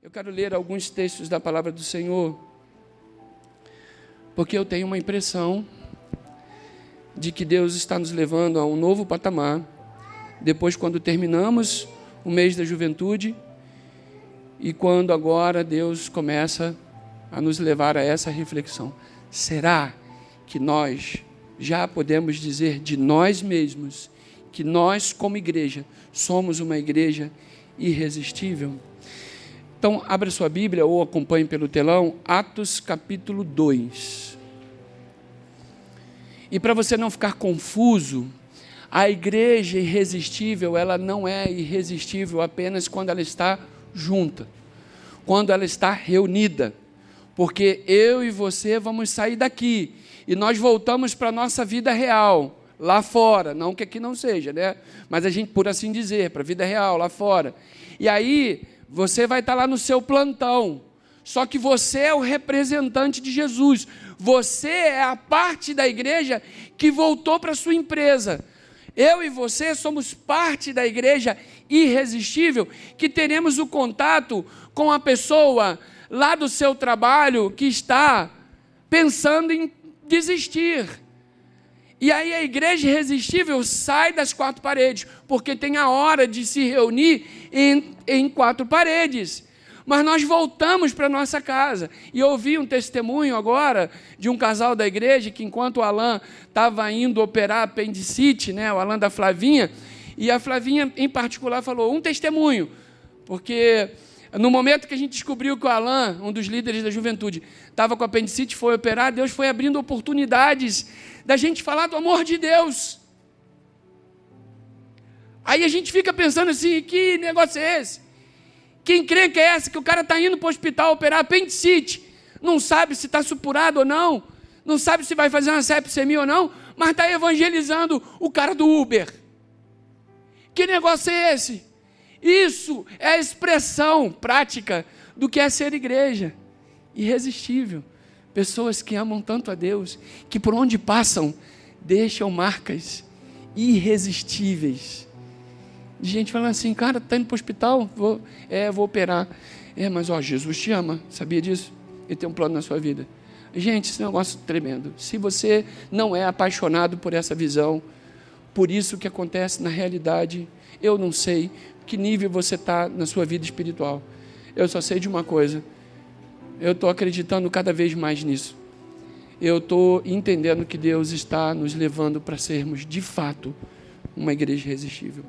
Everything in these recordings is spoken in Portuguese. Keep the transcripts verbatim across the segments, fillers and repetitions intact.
Eu quero ler alguns textos da palavra do Senhor, porque eu tenho uma impressão de que Deus está nos levando a um novo patamar, depois quando terminamos o mês da juventude e quando agora Deus começa a nos levar a essa reflexão. Será que nós já podemos dizer de nós mesmos que nós, como igreja, somos uma igreja irresistível? Então, abra sua Bíblia ou acompanhe pelo telão, Atos capítulo dois. E para você não ficar confuso, a igreja irresistível, ela não é irresistível apenas quando ela está junta, quando ela está reunida, porque eu e você vamos sair daqui e nós voltamos para a nossa vida real, lá fora, não que aqui não seja, né? Mas a gente, por assim dizer, para a vida real, lá fora. E aí, você vai estar lá no seu plantão, só que você é o representante de Jesus, você é a parte da igreja que voltou para a sua empresa. Eu e você somos parte da igreja irresistível, que teremos o contato com a pessoa lá do seu trabalho que está pensando em desistir. E aí a igreja irresistível sai das quatro paredes, porque tem a hora de se reunir em, em quatro paredes. Mas nós voltamos para a nossa casa. E eu ouvi um testemunho agora de um casal da igreja que, enquanto o Alan estava indo operar apendicite, né, o Alan da Flavinha, e a Flavinha, em particular, falou um testemunho, porque no momento que a gente descobriu que o Alan, um dos líderes da juventude, estava com apendicite, foi operar, Deus foi abrindo oportunidades da gente falar do amor de Deus. Aí a gente fica pensando assim, que negócio é esse? Quem crê que é essa? Que o cara está indo para o hospital operar apendicite, não sabe se está supurado ou não, não sabe se vai fazer uma sepsemia ou não, mas está evangelizando o cara do Uber. Que negócio é esse? Isso é a expressão prática do que é ser igreja. Irresistível. Pessoas que amam tanto a Deus, que por onde passam, deixam marcas irresistíveis. De gente falando assim, cara, está indo para o hospital? Vou, é, vou operar. É, mas ó, Jesus te ama, sabia disso? Ele tem um plano na sua vida. Gente, esse negócio é tremendo. Se você não é apaixonado por essa visão, por isso que acontece na realidade, eu não sei que nível você está na sua vida espiritual. Eu só sei de uma coisa, eu estou acreditando cada vez mais nisso. Eu estou entendendo que Deus está nos levando para sermos, de fato, uma igreja irresistível.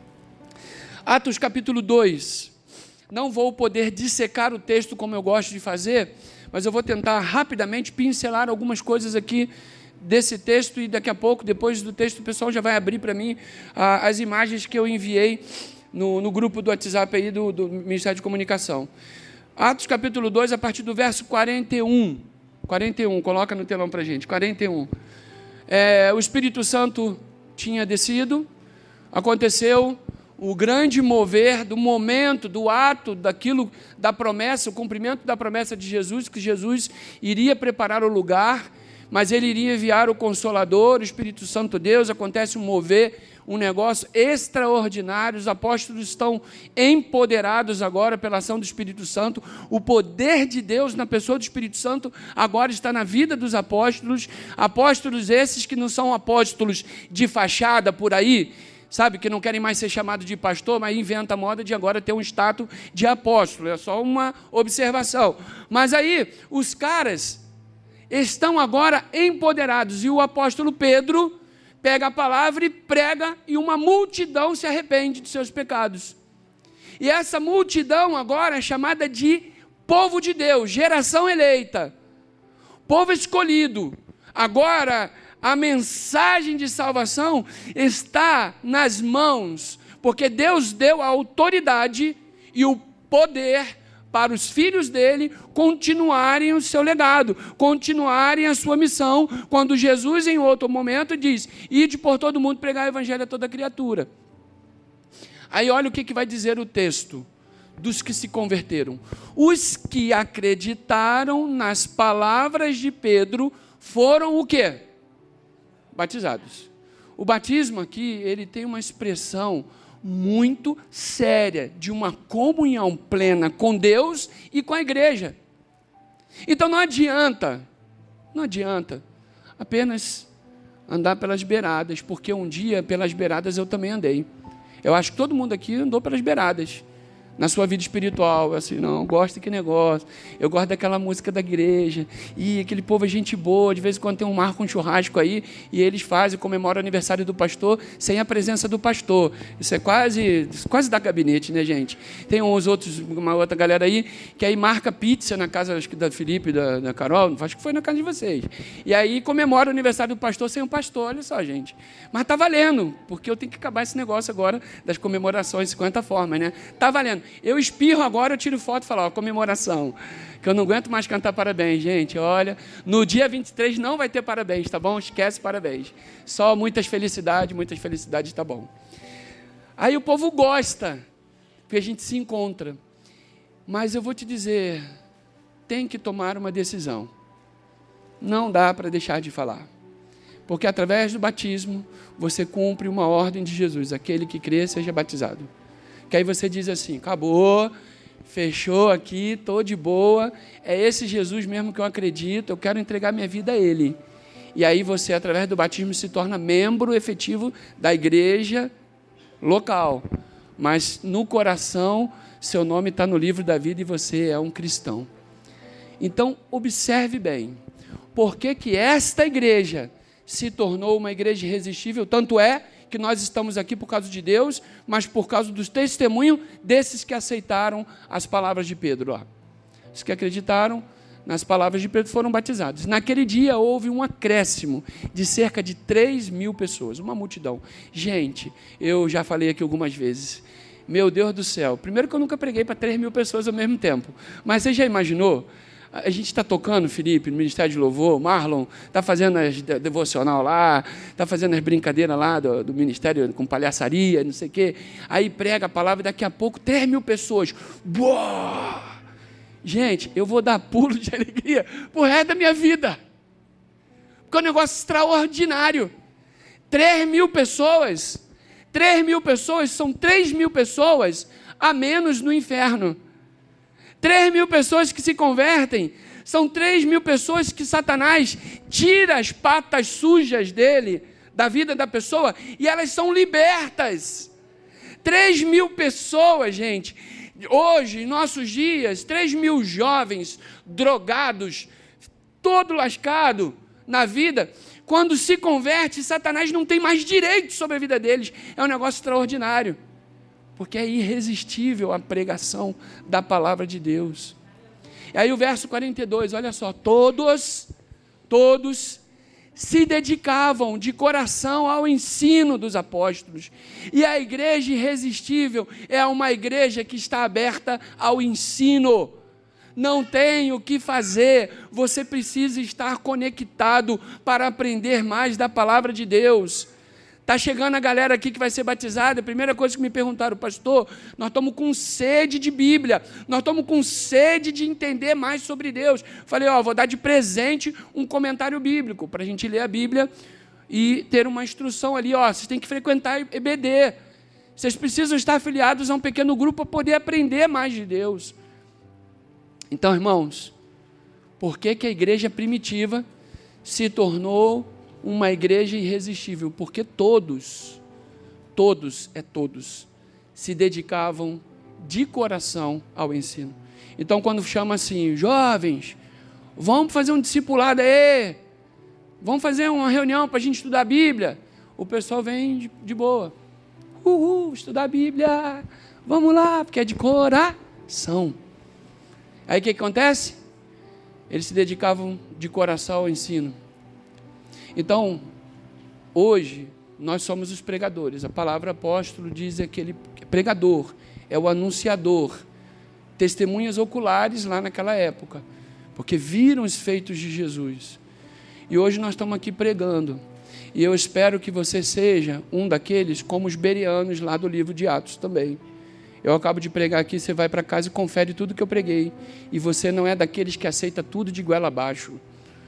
Atos capítulo dois, não vou poder dissecar o texto como eu gosto de fazer, mas eu vou tentar rapidamente pincelar algumas coisas aqui desse texto e daqui a pouco, depois do texto, o pessoal já vai abrir para mim ah, as imagens que eu enviei no, no grupo do WhatsApp aí do, do Ministério de Comunicação. Atos capítulo dois, a partir do verso quarenta e um, quarenta e um, coloca no telão para a gente, quarenta e um. É, o Espírito Santo tinha descido, aconteceu o grande mover do momento, do ato, daquilo, da promessa, o cumprimento da promessa de Jesus, que Jesus iria preparar o lugar, mas ele iria enviar o Consolador, o Espírito Santo Deus, acontece um mover, um negócio extraordinário, os apóstolos estão empoderados agora pela ação do Espírito Santo, o poder de Deus na pessoa do Espírito Santo agora está na vida dos apóstolos, apóstolos esses que não são apóstolos de fachada por aí, sabe, que não querem mais ser chamados de pastor, mas inventa a moda de agora ter um status de apóstolo, é só uma observação. Mas aí, os caras estão agora empoderados, e o apóstolo Pedro pega a palavra e prega, e uma multidão se arrepende de seus pecados. E essa multidão agora é chamada de povo de Deus, geração eleita, povo escolhido. Agora, a mensagem de salvação está nas mãos, porque Deus deu a autoridade e o poder para os filhos dele continuarem o seu legado, continuarem a sua missão, quando Jesus, em outro momento, diz, ide por todo mundo pregar o evangelho a toda criatura. Aí olha o que, que vai dizer o texto dos que se converteram. Os que acreditaram nas palavras de Pedro foram o quê? Batizados. O batismo aqui, ele tem uma expressão muito séria de uma comunhão plena com Deus e com a igreja. Então não adianta, não adianta apenas andar pelas beiradas, porque um dia pelas beiradas eu também andei. Eu acho que todo mundo aqui andou pelas beiradas. Na sua vida espiritual, assim, não, eu gosto daquele negócio, eu gosto daquela música da igreja, e aquele povo é gente boa, de vez em quando tem um marco, um churrasco aí, e eles fazem, comemoram o aniversário do pastor, sem a presença do pastor. Isso é quase, quase da gabinete, né, gente? Tem uns outros, uma outra galera aí, que aí marca pizza na casa, acho que da Felipe, da, da Carol, acho que foi na casa de vocês. E aí comemora o aniversário do pastor sem o pastor, olha só, gente. Mas tá valendo, porque eu tenho que acabar esse negócio agora das comemorações, cinquenta formas, né? Tá valendo. Eu espirro agora, eu tiro foto e falo, ó, comemoração, que eu não aguento mais cantar parabéns, gente, olha, no dia vinte e três não vai ter parabéns, tá bom? Esquece parabéns, só muitas felicidades, muitas felicidades, tá bom. Aí o povo gosta, porque a gente se encontra, mas eu vou te dizer, tem que tomar uma decisão, não dá para deixar de falar, porque através do batismo, você cumpre uma ordem de Jesus, aquele que crê seja batizado. Que aí você diz assim, acabou, fechou aqui, estou de boa, é esse Jesus mesmo que eu acredito, eu quero entregar minha vida a Ele. E aí você, através do batismo, se torna membro efetivo da igreja local. Mas no coração, seu nome está no livro da vida e você é um cristão. Então, observe bem, por que que esta igreja se tornou uma igreja irresistível, tanto é que nós estamos aqui por causa de Deus, mas por causa do testemunho desses que aceitaram as palavras de Pedro. Ó. Os que acreditaram nas palavras de Pedro foram batizados. Naquele dia houve um acréscimo de cerca de três mil pessoas, uma multidão. Gente, eu já falei aqui algumas vezes, meu Deus do céu, primeiro que eu nunca preguei para três mil pessoas ao mesmo tempo, mas você já imaginou? A gente está tocando, Felipe, no Ministério de Louvor, Marlon está fazendo as devocional lá, está fazendo as brincadeiras lá do, do Ministério com palhaçaria, não sei o quê. Aí prega a palavra e daqui a pouco três mil pessoas. Boa! Gente, eu vou dar pulo de alegria pro resto da minha vida. Porque é um negócio extraordinário. três mil pessoas, três mil pessoas são três mil pessoas a menos no inferno. três mil pessoas que se convertem, são três mil pessoas que Satanás tira as patas sujas dele, da vida da pessoa, e elas são libertas. três mil pessoas, gente, hoje, em nossos dias, três mil jovens drogados, todo lascado na vida, quando se converte, Satanás não tem mais direito sobre a vida deles. É um negócio extraordinário. Porque é irresistível a pregação da palavra de Deus. E aí o verso quarenta e dois, olha só, todos, todos se dedicavam de coração ao ensino dos apóstolos. E a igreja irresistível é uma igreja que está aberta ao ensino. Não tem o que fazer, você precisa estar conectado para aprender mais da palavra de Deus. Está chegando a galera aqui que vai ser batizada, a primeira coisa que me perguntaram, pastor, nós estamos com sede de Bíblia, nós estamos com sede de entender mais sobre Deus. Falei, ó, vou dar de presente um comentário bíblico, para a gente ler a Bíblia e ter uma instrução ali, ó, vocês têm que frequentar E B D, vocês precisam estar afiliados a um pequeno grupo para poder aprender mais de Deus. Então, irmãos, por que que a igreja primitiva se tornou uma igreja irresistível? Porque todos, todos, é todos, se dedicavam de coração ao ensino. Então, quando chama assim, jovens, vamos fazer um discipulado aí, vamos fazer uma reunião para a gente estudar a Bíblia, o pessoal vem de, de boa. Uhul, estudar a Bíblia, vamos lá, porque é de coração. Aí o que acontece? Eles se dedicavam de coração ao ensino. Então, hoje, nós somos os pregadores. A palavra apóstolo diz aquele pregador, é o anunciador. Testemunhas oculares lá naquela época, porque viram os feitos de Jesus. E hoje nós estamos aqui pregando. E eu espero que você seja um daqueles, como os bereanos lá do livro de Atos também. Eu acabo de pregar aqui, você vai para casa e confere tudo que eu preguei. E você não é daqueles que aceita tudo de goela abaixo.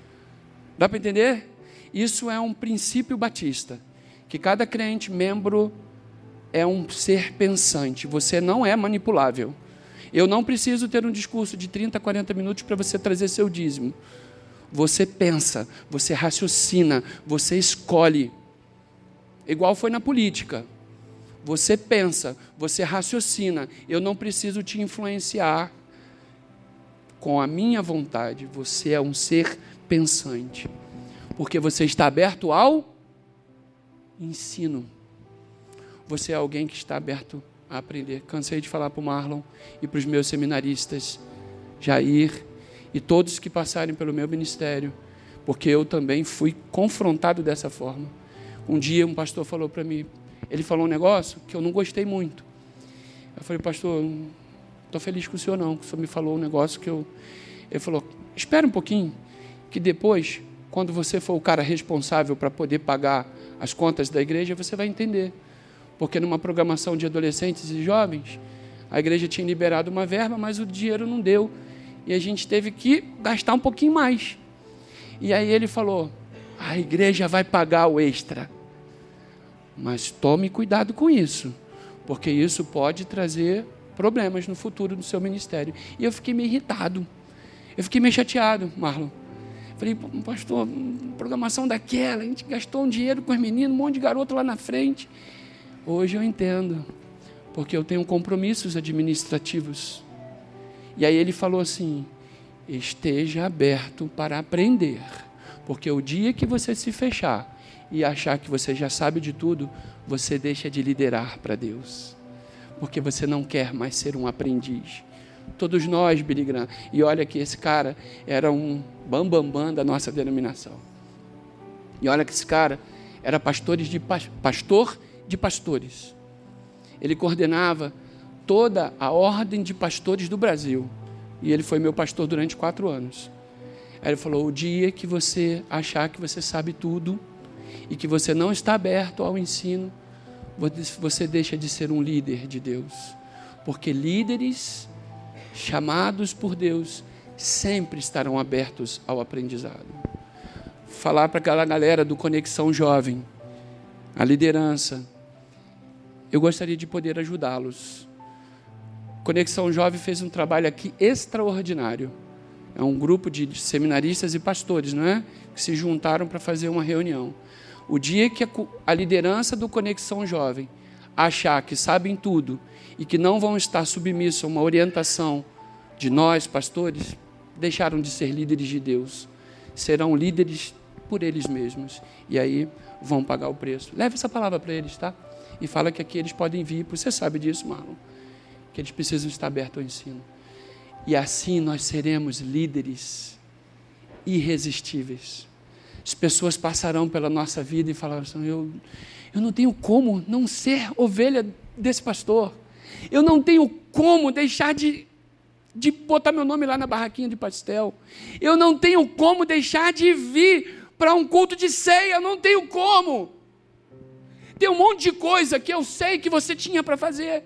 Dá para entender? Isso é um princípio batista, que cada crente, membro é um ser pensante, você não é manipulável. Eu não preciso ter um discurso de trinta, quarenta minutos para você trazer seu dízimo. Você pensa, você raciocina, você escolhe. Igual foi na política. Você pensa, você raciocina. Eu não preciso te influenciar com a minha vontade. Você é um ser pensante. Porque você está aberto ao ensino. Você é alguém que está aberto a aprender. Cansei de falar para o Marlon e para os meus seminaristas, Jair, e todos que passarem pelo meu ministério, porque eu também fui confrontado dessa forma. Um dia um pastor falou para mim, ele falou um negócio que eu não gostei muito. Eu falei, pastor, não estou feliz com o senhor não, que o senhor me falou um negócio que eu... Ele falou, espera um pouquinho, que depois, quando você for o cara responsável para poder pagar as contas da igreja, você vai entender. Porque numa programação de adolescentes e jovens, a igreja tinha liberado uma verba, mas o dinheiro não deu. E a gente teve que gastar um pouquinho mais. E aí ele falou, a igreja vai pagar o extra. Mas tome cuidado com isso, porque isso pode trazer problemas no futuro do seu ministério. E eu fiquei meio irritado. Eu fiquei meio chateado, Marlon. Falei, pastor, programação daquela, a gente gastou um dinheiro com os meninos, um monte de garoto lá na frente. Hoje eu entendo, porque eu tenho compromissos administrativos. E aí ele falou assim, esteja aberto para aprender, porque o dia que você se fechar e achar que você já sabe de tudo, você deixa de liderar para Deus, porque você não quer mais ser um aprendiz. Todos nós, Billy Graham, e olha que esse cara era um bambambam bam, bam da nossa denominação. E olha que esse cara era pastores de, pastor de pastores. Ele coordenava toda a ordem de pastores do Brasil. E ele foi meu pastor durante quatro anos. Aí ele falou, o dia que você achar que você sabe tudo e que você não está aberto ao ensino, você deixa de ser um líder de Deus. Porque líderes chamados por Deus sempre estarão abertos ao aprendizado. Falar para aquela galera do Conexão Jovem, a liderança, eu gostaria de poder ajudá-los. Conexão Jovem fez um trabalho aqui extraordinário. É um grupo de seminaristas e pastores, não é? Que se juntaram para fazer uma reunião. O dia que a liderança do Conexão Jovem achar que sabem tudo e que não vão estar submissos a uma orientação de nós, pastores, deixaram de ser líderes de Deus. Serão líderes por eles mesmos. E aí vão pagar o preço. Leve essa palavra para eles, tá? E fala que aqui eles podem vir. Você sabe disso, Marlon. Que eles precisam estar abertos ao ensino. E assim nós seremos líderes irresistíveis. As pessoas passarão pela nossa vida e falarão assim, eu, eu não tenho como não ser ovelha desse pastor. Eu não tenho como deixar de, de botar meu nome lá na barraquinha de pastel. Eu não tenho como deixar de vir para um culto de ceia. Eu não tenho como. Tem um monte de coisa que eu sei que você tinha para fazer.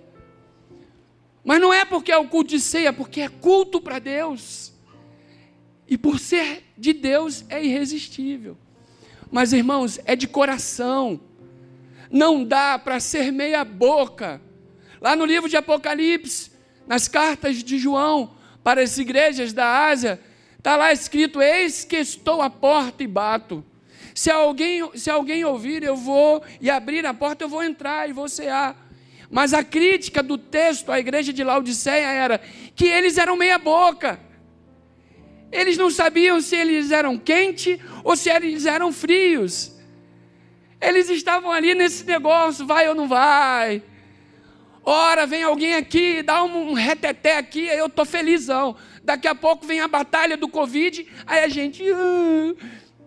Mas não é porque é o culto de ceia, é porque é culto para Deus. E por ser de Deus é irresistível. Mas, irmãos, é de coração. Não dá para ser meia boca. Lá no livro de Apocalipse, nas cartas de João para as igrejas da Ásia, está lá escrito, eis que estou à porta e bato. Se alguém, se alguém ouvir, eu vou, e abrir a porta, eu vou entrar e vou cear. Mas a crítica do texto à igreja de Laodiceia era que eles eram meia boca. Eles não sabiam se eles eram quentes ou se eles eram frios. Eles estavam ali nesse negócio, vai ou não vai. Ora, vem alguém aqui, dá um reteté aqui, aí eu estou felizão. Daqui a pouco vem a batalha do Covid, aí a gente... Ah,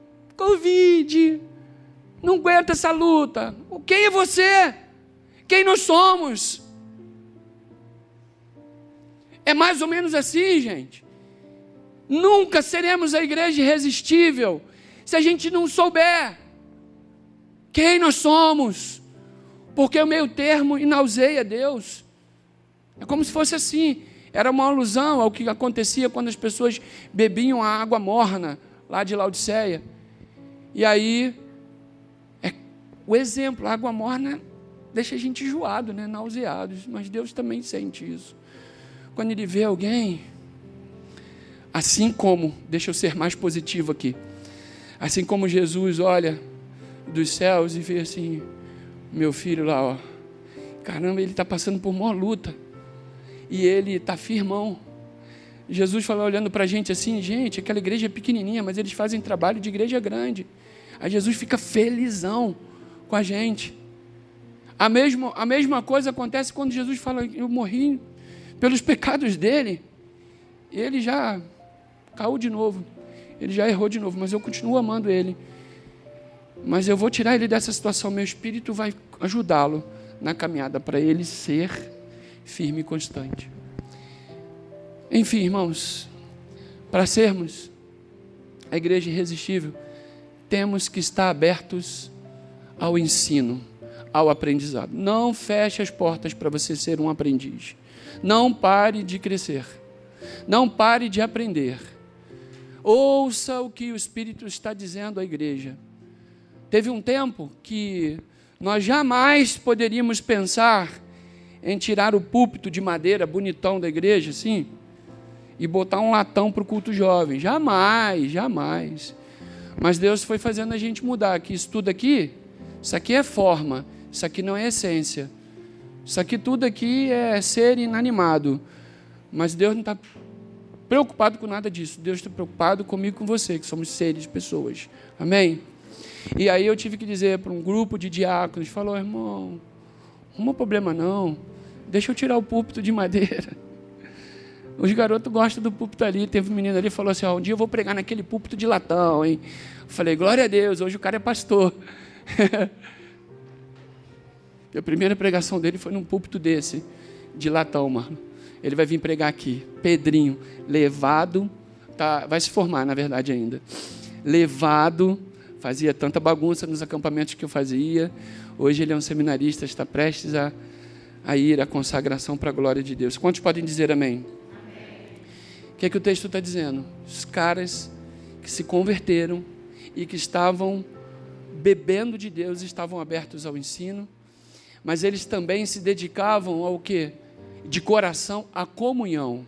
Covid, não aguenta essa luta. Quem é você? Quem nós somos? É mais ou menos assim, gente. Nunca seremos a igreja irresistível se a gente não souber quem nós somos, porque o meio termo nauseia Deus. É como se fosse assim, era uma alusão ao que acontecia quando as pessoas bebiam a água morna lá de Laodiceia. E aí, é o exemplo, a água morna deixa a gente enjoado, né? Nauseados, mas Deus também sente isso. Quando Ele vê alguém, assim como, deixa eu ser mais positivo aqui, assim como Jesus olha dos céus e vê assim, meu filho lá, ó, caramba, ele está passando por uma luta, e ele está firmão. Jesus falou olhando para a gente assim, gente, aquela igreja é pequenininha, mas eles fazem trabalho de igreja grande. Aí Jesus fica felizão com a gente. A mesma, a mesma coisa acontece quando Jesus fala, eu morri pelos pecados dele. Ele já caiu de novo, ele já errou de novo, mas eu continuo amando ele. Mas eu vou tirar ele dessa situação, meu espírito vai ajudá-lo na caminhada para ele ser firme e constante. Enfim, irmãos, para sermos a igreja irresistível, temos que estar abertos ao ensino, ao aprendizado. Não feche as portas para você ser um aprendiz. Não pare de crescer. Não pare de aprender. Ouça o que o Espírito está dizendo à igreja. Teve um tempo que nós jamais poderíamos pensar em tirar o púlpito de madeira bonitão da igreja, assim, e botar um latão para o culto jovem. Jamais, jamais. Mas Deus foi fazendo a gente mudar, que isso tudo aqui, isso aqui é forma, isso aqui não é essência. Isso aqui tudo aqui é ser inanimado. Mas Deus não está preocupado com nada disso. Deus está preocupado comigo e com você, que somos seres, pessoas. Amém? E aí eu tive que dizer para um grupo de diáconos, falou, irmão, não há problema não, deixa eu tirar o púlpito de madeira. Os garotos gostam do púlpito ali. Teve um menino ali que falou assim, ó, um dia eu vou pregar naquele púlpito de latão, hein? Eu falei, glória a Deus, hoje o cara é pastor. A primeira pregação dele foi num púlpito desse, de latão, mano. Ele vai vir pregar aqui. Pedrinho, levado, tá, vai se formar, na verdade, ainda. Levado, fazia tanta bagunça nos acampamentos que eu fazia. Hoje ele é um seminarista, está prestes a, a ir à consagração para a glória de Deus. Quantos podem dizer amém? O que é que o texto está dizendo? Os caras que se converteram e que estavam bebendo de Deus, estavam abertos ao ensino, mas eles também se dedicavam ao quê? De coração, à comunhão.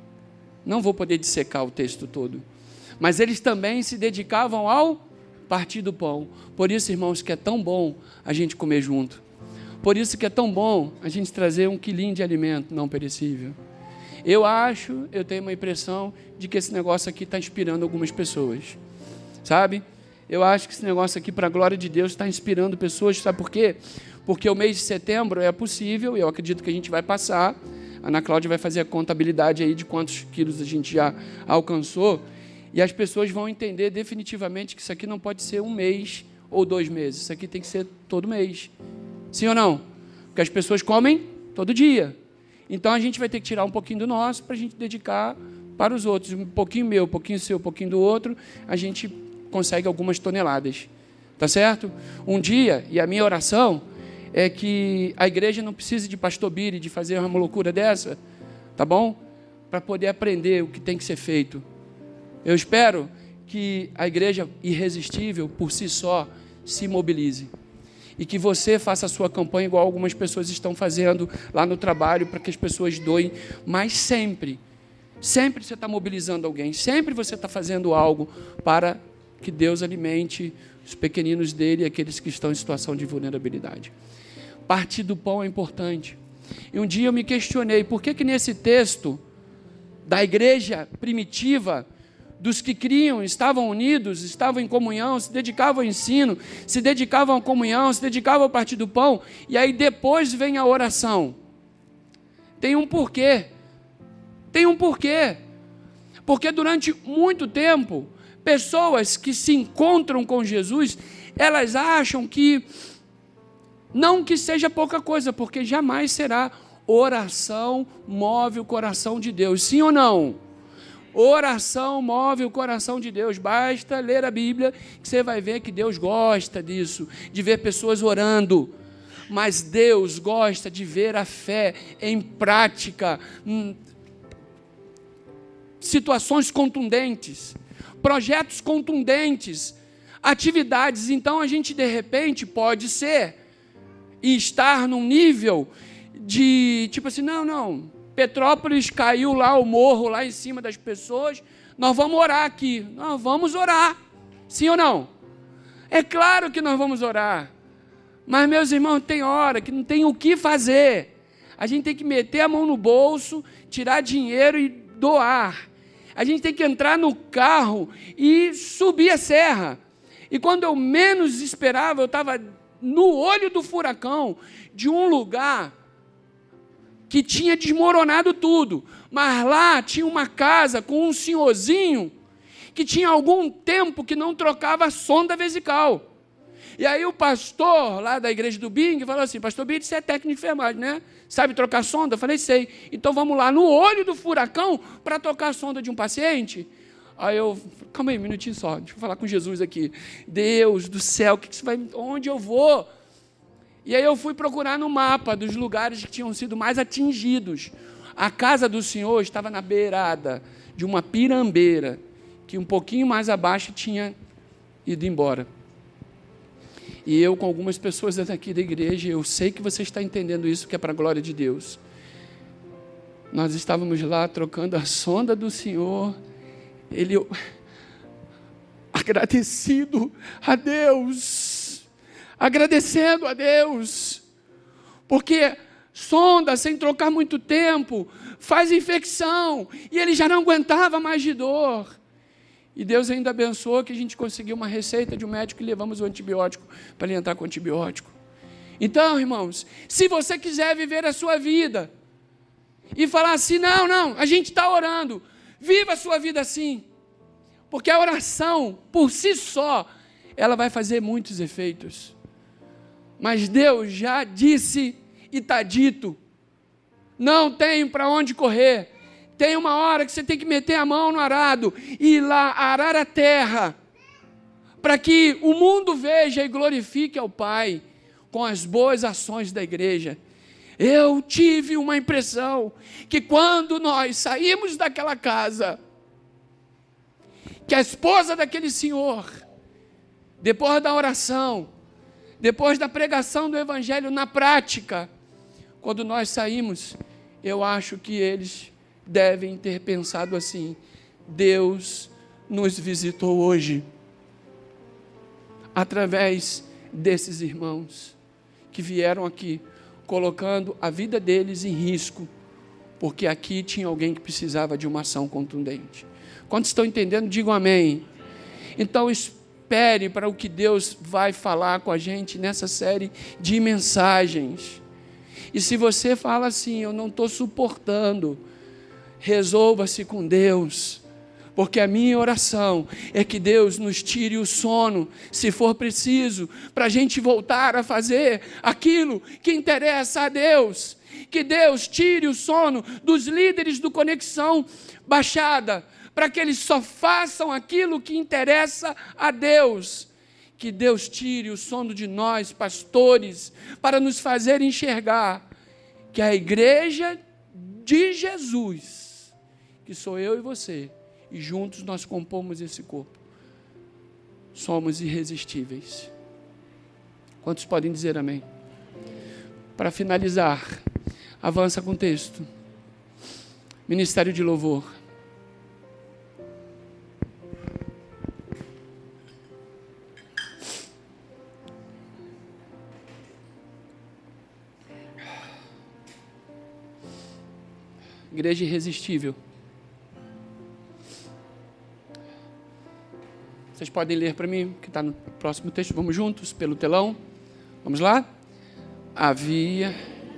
Não vou poder dissecar o texto todo, mas eles também se dedicavam ao partir do pão. Por isso, irmãos, que é tão bom a gente comer junto. Por isso que é tão bom a gente trazer um quilinho de alimento não perecível. Eu acho, eu tenho uma impressão de que esse negócio aqui está inspirando algumas pessoas, sabe? Eu acho que esse negócio aqui, para a glória de Deus, está inspirando pessoas, sabe por quê? Porque o mês de setembro é possível, eu acredito que a gente vai passar, a Ana Cláudia vai fazer a contabilidade aí de quantos quilos a gente já alcançou, e as pessoas vão entender definitivamente que isso aqui não pode ser um mês ou dois meses, isso aqui tem que ser todo mês. Sim ou não? Porque as pessoas comem todo dia. Então, a gente vai ter que tirar um pouquinho do nosso para a gente dedicar para os outros. Um pouquinho meu, um pouquinho seu, um pouquinho do outro, a gente consegue algumas toneladas. Tá certo? Um dia, e a minha oração é que a igreja não precise de pastor Biri, de fazer uma loucura dessa, tá bom? Para poder aprender o que tem que ser feito. Eu espero que a igreja irresistível, por si só, se mobilize. E que você faça a sua campanha igual algumas pessoas estão fazendo lá no trabalho, para que as pessoas doem, mas sempre, sempre você está mobilizando alguém, sempre você está fazendo algo para que Deus alimente os pequeninos dele e aqueles que estão em situação de vulnerabilidade. Partir do pão é importante. E um dia eu me questionei, por que que nesse texto da igreja primitiva, dos que criam, estavam unidos, estavam em comunhão, se dedicavam ao ensino, se dedicavam à comunhão, se dedicavam ao partir do pão, e aí depois vem a oração. Tem um porquê. Tem um porquê. Porque durante muito tempo, pessoas que se encontram com Jesus, elas acham que, não que seja pouca coisa, porque jamais será oração move o coração de Deus. Sim ou não? Oração move o coração de Deus. Basta ler a Bíblia que você vai ver que Deus gosta disso, de ver pessoas orando. Mas Deus gosta de ver a fé em prática, hum, situações contundentes, projetos contundentes, atividades. Então a gente de repente pode ser e estar num nível de, tipo assim, não, não, Petrópolis caiu lá, o morro lá em cima das pessoas, nós vamos orar aqui. Nós vamos orar, sim ou não? É claro que nós vamos orar. Mas, meus irmãos, tem hora que não tem o que fazer. A gente tem que meter a mão no bolso, tirar dinheiro e doar. A gente tem que entrar no carro e subir a serra. E quando eu menos esperava, eu estava no olho do furacão de um lugar que tinha desmoronado tudo. Mas lá tinha uma casa com um senhorzinho que tinha algum tempo que não trocava a sonda vesical. E aí o pastor lá da igreja do Bing falou assim, pastor Bing, você é técnico de enfermagem, né? Sabe trocar sonda? Eu falei, sei. Então vamos lá no olho do furacão para tocar a sonda de um paciente? Aí eu, calma aí um minutinho só, deixa eu falar com Jesus aqui. Deus do céu, que que você vai, onde eu vou? E aí eu fui procurar no mapa dos lugares que tinham sido mais atingidos. A casa do Senhor estava na beirada de uma pirambeira, que um pouquinho mais abaixo tinha ido embora. E eu, com algumas pessoas daqui da igreja, eu sei que você está entendendo isso, que é para a glória de Deus. Nós estávamos lá trocando a sonda do Senhor, Ele, agradecido a Deus, agradecendo a Deus, porque sonda sem trocar muito tempo faz infecção, e ele já não aguentava mais de dor. E Deus ainda abençoou que a gente conseguiu uma receita de um médico e levamos o antibiótico para ele entrar com o antibiótico. Então, irmãos, se você quiser viver a sua vida e falar assim, não, não, a gente está orando, viva a sua vida assim, porque a oração, por si só, ela vai fazer muitos efeitos. Mas Deus já disse e está dito, não tem para onde correr. Tem uma hora que você tem que meter a mão no arado e ir lá arar a terra, para que o mundo veja e glorifique ao Pai com as boas ações da igreja. Eu tive uma impressão que quando nós saímos daquela casa, que a esposa daquele senhor, depois da oração, depois da pregação do evangelho na prática, quando nós saímos, eu acho que eles devem ter pensado assim, Deus nos visitou hoje, através desses irmãos, que vieram aqui, colocando a vida deles em risco, porque aqui tinha alguém que precisava de uma ação contundente. Quantos estão entendendo? Digam amém. Então espere para o que Deus vai falar com a gente nessa série de mensagens. E se você fala assim, eu não estou suportando, resolva-se com Deus, porque a minha oração é que Deus nos tire o sono, se for preciso, para a gente voltar a fazer aquilo que interessa a Deus, que Deus tire o sono dos líderes do Conexão Baixada, para que eles só façam aquilo que interessa a Deus, que Deus tire o sono de nós, pastores, para nos fazer enxergar que a igreja de Jesus, que sou eu e você, e juntos nós compomos esse corpo, somos irresistíveis. Quantos podem dizer amém? Para finalizar, avança com o texto. Ministério de Louvor. Igreja irresistível. Vocês podem ler para mim, que está no próximo texto. Vamos juntos, pelo telão. Vamos lá? Havia...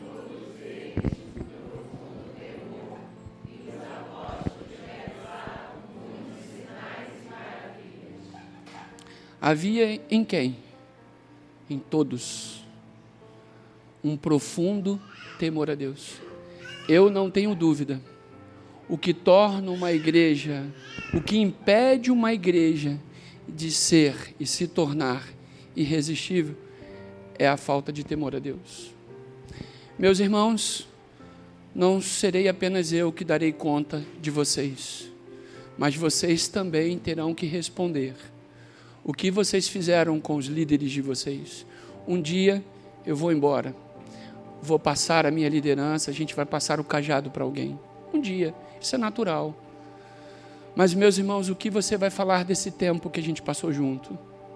Havia em quem? Em todos. Um profundo temor a Deus. Eu não tenho dúvida. O que torna uma igreja, o que impede uma igreja de ser e se tornar irresistível é a falta de temor a Deus. Meus irmãos, não serei apenas eu que darei conta de vocês, mas vocês também terão que responder. O que vocês fizeram com os líderes de vocês? Um dia eu vou embora, vou passar a minha liderança, a gente vai passar o cajado para alguém. Um dia, isso é natural. Mas, meus irmãos, o que você vai falar desse tempo que a gente passou junto?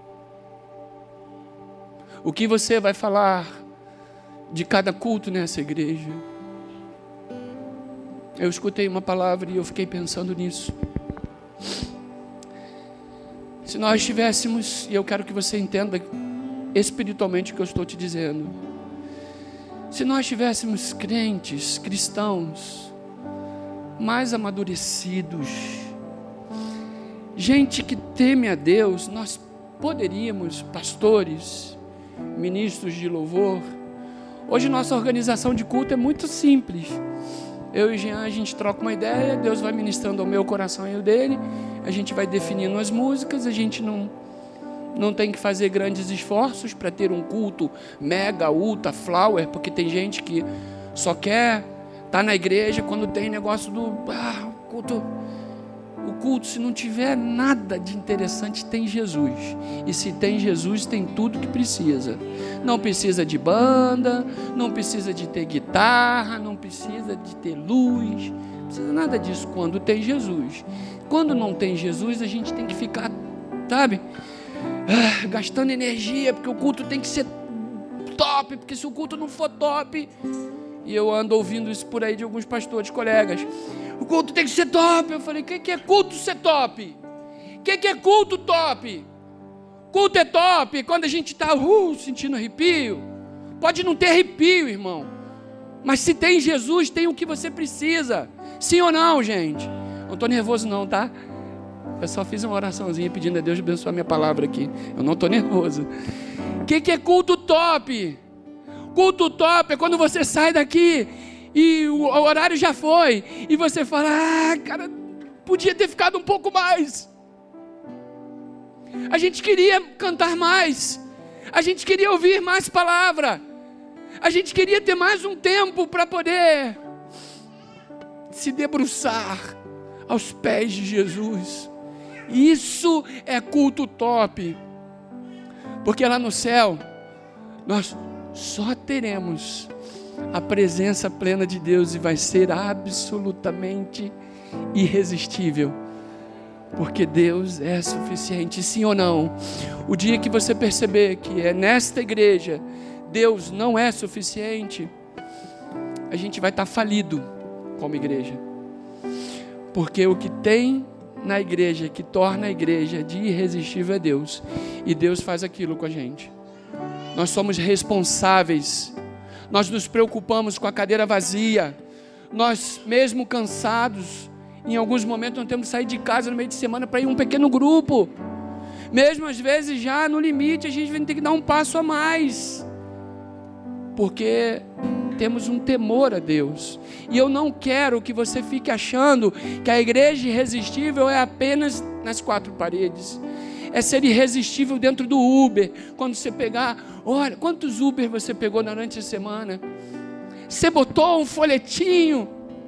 O que você vai falar de cada culto nessa igreja? Eu escutei uma palavra e eu fiquei pensando nisso. Se nós tivéssemos, e eu quero que você entenda espiritualmente o que eu estou te dizendo, se nós tivéssemos crentes, cristãos, mais amadurecidos, gente que teme a Deus, nós poderíamos, pastores, ministros de louvor, hoje nossa organização de culto é muito simples. Eu e Jean, a gente troca uma ideia, Deus vai ministrando ao meu coração e ao dele, a gente vai definindo as músicas, a gente não, não tem que fazer grandes esforços para ter um culto mega, ultra, flower, porque tem gente que só quer estar na igreja quando tem negócio do ah, culto. O culto, se não tiver nada de interessante, tem Jesus. E se tem Jesus, tem tudo que precisa. Não precisa de banda, não precisa de ter guitarra, não precisa de ter luz, não precisa nada disso quando tem Jesus. Quando não tem Jesus, a gente tem que ficar, sabe, ah, gastando energia, porque o culto tem que ser top, porque se o culto não for top, e eu ando ouvindo isso por aí de alguns pastores, colegas, o culto tem que ser top. Eu falei, o que, que é culto ser top? O que, que é culto top? Culto é top quando a gente está uh, sentindo arrepio. Pode não ter arrepio, irmão, mas se tem Jesus, tem o que você precisa. Sim ou não, gente? Não estou nervoso não, tá? Eu só fiz uma oraçãozinha pedindo a Deus abençoar a minha palavra aqui. Eu não estou nervoso. O que, que é culto top? Culto top é quando você sai daqui e o horário já foi, e você fala, ah, cara, podia ter ficado um pouco mais. A gente queria cantar mais, a gente queria ouvir mais palavra, a gente queria ter mais um tempo para poder se debruçar aos pés de Jesus. Isso é culto top, porque lá no céu nós só teremos a presença plena de Deus e vai ser absolutamente irresistível, porque Deus é suficiente. Sim ou não? O dia que você perceber que é nesta igreja Deus não é suficiente, a gente vai estar falido como igreja, porque o que tem na igreja que torna a igreja de irresistível é Deus, e Deus faz aquilo com a gente. Nós somos responsáveis. Nós nos preocupamos com a cadeira vazia. Nós, mesmo cansados, em alguns momentos não temos que sair de casa no meio de semana para ir a um pequeno grupo. Mesmo às vezes já no limite, a gente vai ter que dar um passo a mais, porque temos um temor a Deus. E eu não quero que você fique achando que a igreja irresistível é apenas nas quatro paredes. É ser irresistível dentro do Uber. Quando você pegar, olha, quantos Uber você pegou durante a semana? Você botou um folhetinho,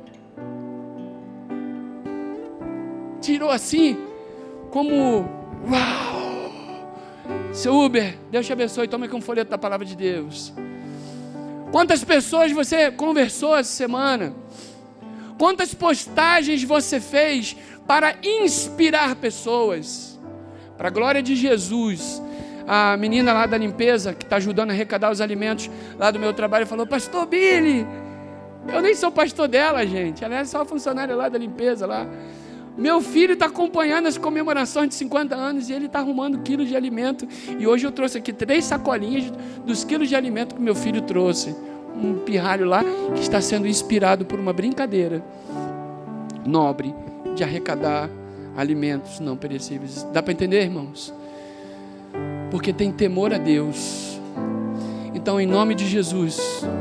tirou assim, como, uau! Seu Uber, Deus te abençoe, toma aqui um folheto da palavra de Deus. Quantas pessoas você conversou essa semana? Quantas postagens você fez para inspirar pessoas? Para a glória de Jesus, a menina lá da limpeza, que está ajudando a arrecadar os alimentos lá do meu trabalho, falou, pastor Billy, eu nem sou pastor dela, gente, ela é só funcionária lá da limpeza, lá. Meu filho está acompanhando as comemorações de cinquenta anos e ele está arrumando quilos de alimento, e hoje eu trouxe aqui três sacolinhas dos quilos de alimento que meu filho trouxe, um pirralho lá, que está sendo inspirado por uma brincadeira nobre de arrecadar alimentos não perecíveis. Dá para entender, irmãos? Porque tem temor a Deus. Então, em nome de Jesus,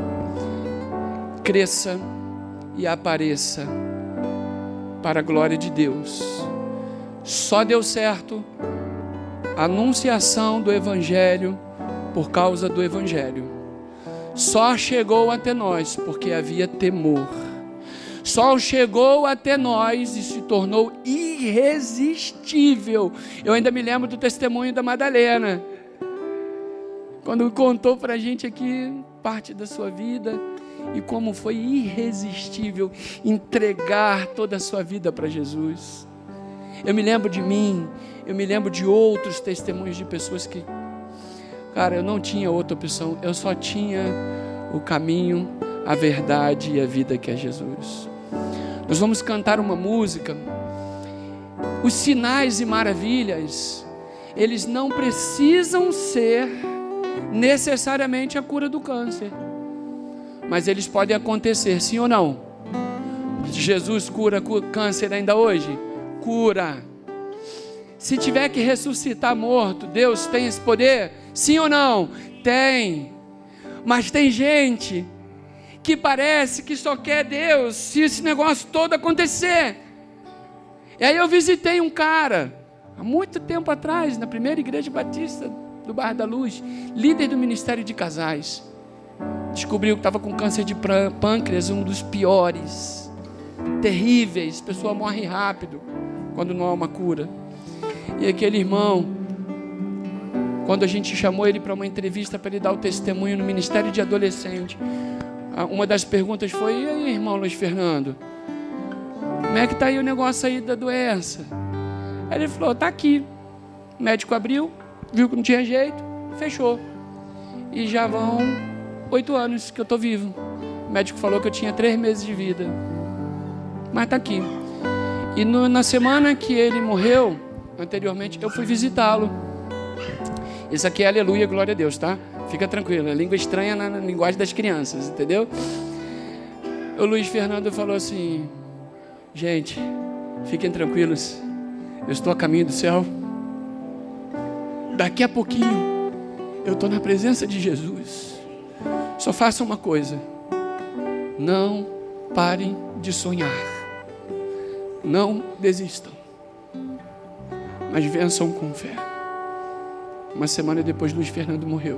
cresça e apareça para a glória de Deus. Só deu certo a anunciação do Evangelho por causa do Evangelho. Só chegou até nós porque havia temor. Só chegou até nós e se tornou irresistível. Eu ainda me lembro do testemunho da Madalena. quando contou para a gente aqui parte da sua vida e como foi irresistível entregar toda a sua vida para Jesus. Eu me lembro de mim, eu me lembro de outros testemunhos de pessoas que, cara, eu não tinha outra opção, eu só tinha o caminho, a verdade e a vida que é Jesus. Nós vamos cantar uma música. Os sinais e maravilhas, eles não precisam ser necessariamente a cura do câncer, mas eles podem acontecer, sim ou não? Jesus cura câncer ainda hoje? Cura. Se tiver que ressuscitar morto, Deus tem esse poder? Sim ou não? Tem. Mas tem gente que parece que só quer Deus se esse negócio todo acontecer. E aí eu visitei um cara, há muito tempo atrás, na primeira igreja batista do Bairro da Luz, líder do Ministério de Casais. Descobriu que estava com câncer de pâncreas, um dos piores, terríveis, a pessoa morre rápido quando não há uma cura. E aquele irmão, quando a gente chamou ele para uma entrevista para ele dar o testemunho no Ministério de Adolescente, uma das perguntas foi: e aí, irmão Luiz Fernando, como é que está aí o negócio aí da doença? Aí ele falou: está aqui. O médico abriu, viu que não tinha jeito, fechou. E já vão oito anos que eu estou vivo. O médico falou que eu tinha três meses de vida, mas está aqui. E no, na semana que ele morreu, anteriormente, eu fui visitá-lo. Isso aqui é aleluia, glória a Deus, tá? Fica tranquilo, é língua estranha na, na linguagem das crianças, entendeu? O Luiz Fernando falou assim: gente, fiquem tranquilos, eu estou a caminho do céu. Daqui a pouquinho eu estou na presença de Jesus. Só façam uma coisa: não parem de sonhar, não desistam, mas vençam com fé. Uma semana depois, Luiz Fernando morreu.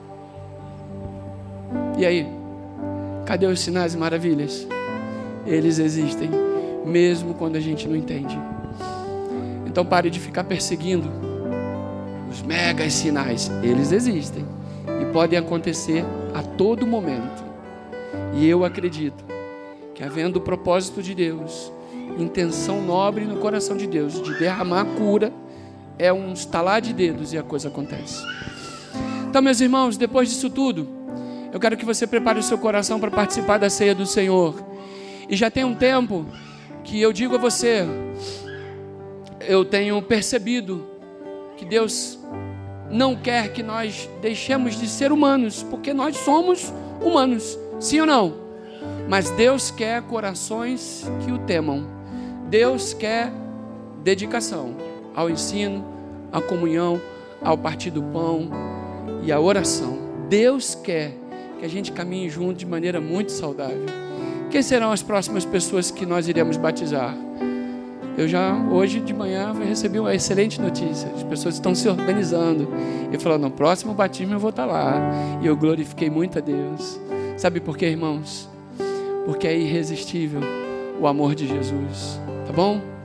E aí? Cadê os sinais e maravilhas? Eles existem, mesmo quando a gente não entende. Então pare de ficar perseguindo os megas sinais. Eles existem e podem acontecer a todo momento. E eu acredito que, havendo o propósito de Deus, intenção nobre no coração de Deus de derramar cura, é um estalar de dedos e a coisa acontece. Então, meus irmãos, depois disso tudo, eu quero que você prepare o seu coração para participar da ceia do Senhor. E já tem um tempo que eu digo a você, eu tenho percebido que Deus não quer que nós deixemos de ser humanos, porque nós somos humanos, sim ou não? Mas Deus quer corações que o temam. Deus quer dedicação ao ensino, à comunhão, ao partir do pão e à oração. Deus quer que a gente caminhe junto de maneira muito saudável. Quem serão as próximas pessoas que nós iremos batizar? Eu já, hoje de manhã, recebi uma excelente notícia. As pessoas estão se organizando e falando: no próximo batismo eu vou estar lá. E eu glorifiquei muito a Deus. Sabe por quê, irmãos? Porque é irresistível o amor de Jesus. Tá bom?